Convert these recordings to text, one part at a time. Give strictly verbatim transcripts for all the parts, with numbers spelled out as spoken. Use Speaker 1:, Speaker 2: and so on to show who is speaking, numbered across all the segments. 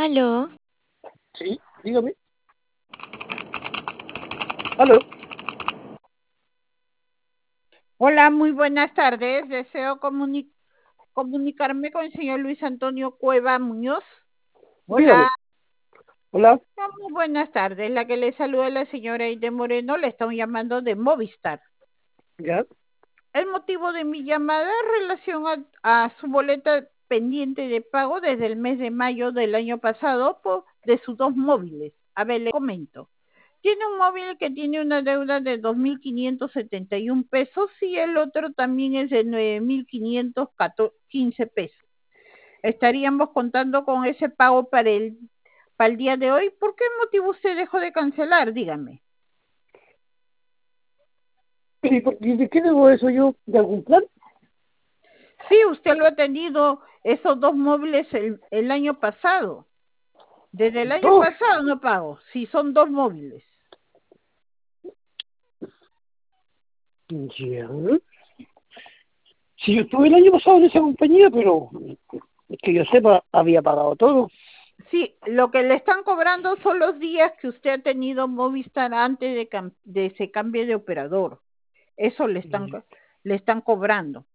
Speaker 1: Aló.
Speaker 2: Sí, dígame. Aló.
Speaker 3: Hola, muy buenas tardes. Deseo comuni- comunicarme con el señor Luis Antonio Cueva Muñoz. Hola.
Speaker 2: Dígame. Hola.
Speaker 3: Ah, Muy buenas tardes. La que le saluda es la señora Aide Moreno. Le estamos llamando de Movistar.
Speaker 2: Ya.
Speaker 3: El motivo de mi llamada es relación a, a su boleta pendiente de pago desde el mes de mayo del año pasado por, de sus dos móviles. A ver, le comento. Tiene un móvil que tiene una deuda de dos mil quinientos setenta y un pesos y el otro también es de nueve mil quinientos quince pesos. Estaríamos contando con ese pago para el, para el día de hoy. ¿Por qué motivo usted dejó de cancelar? Dígame.
Speaker 2: ¿Y por- y de qué debo eso yo? ¿De algún plan?
Speaker 3: Sí, usted lo ha tenido esos dos móviles el, el año pasado. Desde el año
Speaker 2: Dos.
Speaker 3: pasado no pago. Sí, son dos móviles.
Speaker 2: Ya. Sí, yo estuve el año pasado en esa compañía, pero que yo sepa, había pagado todo.
Speaker 3: Sí, lo que le están cobrando son los días que usted ha tenido Movistar antes de, cam- de ese cambio de operador. Eso le están,
Speaker 2: Ya.
Speaker 3: le están cobrando.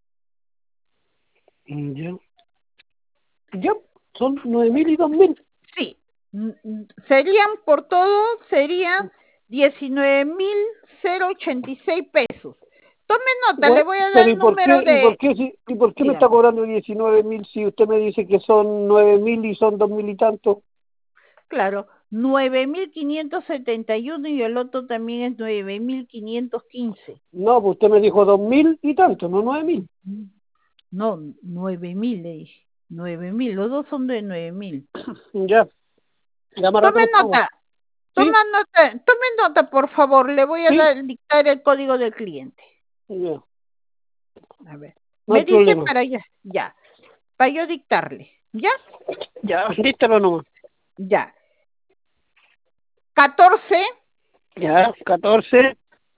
Speaker 2: Ya. Ya. Son nueve mil y dos mil.
Speaker 3: Sí, mm, mm, serían por todo, serían diecinueve mil ochenta y seis pesos. Tome nota, le
Speaker 2: Bueno,
Speaker 3: voy a dar
Speaker 2: pero
Speaker 3: el
Speaker 2: ¿y por
Speaker 3: número
Speaker 2: qué, y por
Speaker 3: de,
Speaker 2: qué, si- y por qué me está
Speaker 3: dígame,
Speaker 2: cobrando diecinueve mil si usted me dice que son nueve mil y son dos mil y tanto?
Speaker 3: claro, nueve mil quinientos setenta y uno y el otro también es nueve mil quinientos quince.
Speaker 2: No, pues usted me dijo dos mil y tanto, no nueve mil.
Speaker 3: No, nueve mil le dije. Nueve mil, los dos son de nueve mil.
Speaker 2: Ya. Ya me arreglo
Speaker 3: Tome
Speaker 2: los pagos.
Speaker 3: nota,
Speaker 2: ¿Sí?
Speaker 3: toma nota, tome nota, por favor. Le voy a
Speaker 2: Sí.
Speaker 3: dar, dictar el código del cliente.
Speaker 2: Ya.
Speaker 3: A ver.
Speaker 2: No hay
Speaker 3: Me dice
Speaker 2: problema.
Speaker 3: para allá, ya, para yo dictarle. ¿Ya?
Speaker 2: Ya, dístelo nomás.
Speaker 3: Ya. catorce,
Speaker 2: Ya, catorce,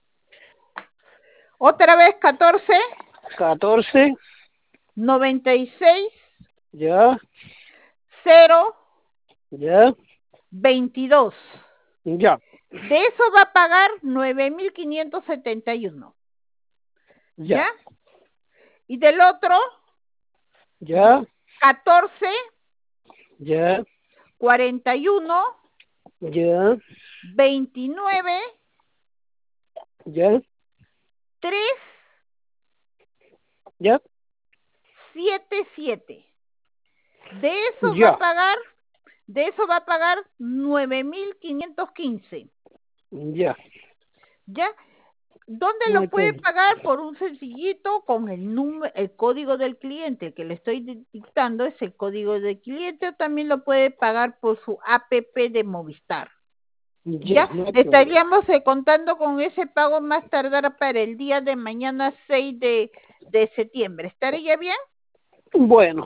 Speaker 3: otra vez catorce,
Speaker 2: catorce,
Speaker 3: noventa y seis,
Speaker 2: ya,
Speaker 3: cero,
Speaker 2: ya,
Speaker 3: veintidós.
Speaker 2: ya,
Speaker 3: De eso va a pagar nueve mil quinientos setenta y uno.
Speaker 2: ya,
Speaker 3: ¿Ya? Y del otro,
Speaker 2: ya,
Speaker 3: catorce,
Speaker 2: ya,
Speaker 3: cuarenta y uno,
Speaker 2: ya,
Speaker 3: veintinueve,
Speaker 2: ya,
Speaker 3: tres,
Speaker 2: ya,
Speaker 3: siete, siete. De eso va a
Speaker 2: ya,
Speaker 3: pagar, de eso va a pagar nueve mil quinientos quince.
Speaker 2: ya,
Speaker 3: ¿Ya? ¿Dónde
Speaker 2: no hay
Speaker 3: lo puede
Speaker 2: problema.
Speaker 3: pagar? Por un sencillito con el número, el código del cliente. El que le estoy dictando es el código del cliente, o también lo puede pagar por su app de Movistar.
Speaker 2: Ya,
Speaker 3: Ya,
Speaker 2: no hay problema.
Speaker 3: estaríamos eh, contando con ese pago más tardar para el día de mañana seis de, de septiembre. ¿Estaría bien?
Speaker 2: Bueno,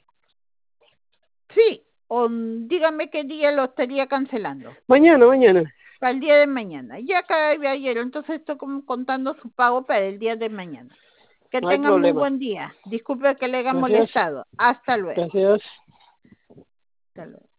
Speaker 3: Sí, o mm, dígame qué día lo estaría cancelando.
Speaker 2: mañana, mañana,
Speaker 3: Para el día de mañana. Ya acá de ayer, entonces estoy como contando su pago para el día de mañana. Que
Speaker 2: no hay
Speaker 3: tengan muy
Speaker 2: problema.
Speaker 3: buen día. Disculpe que le haya
Speaker 2: Gracias,
Speaker 3: molestado. Hasta luego.
Speaker 2: gracias.
Speaker 3: Hasta luego.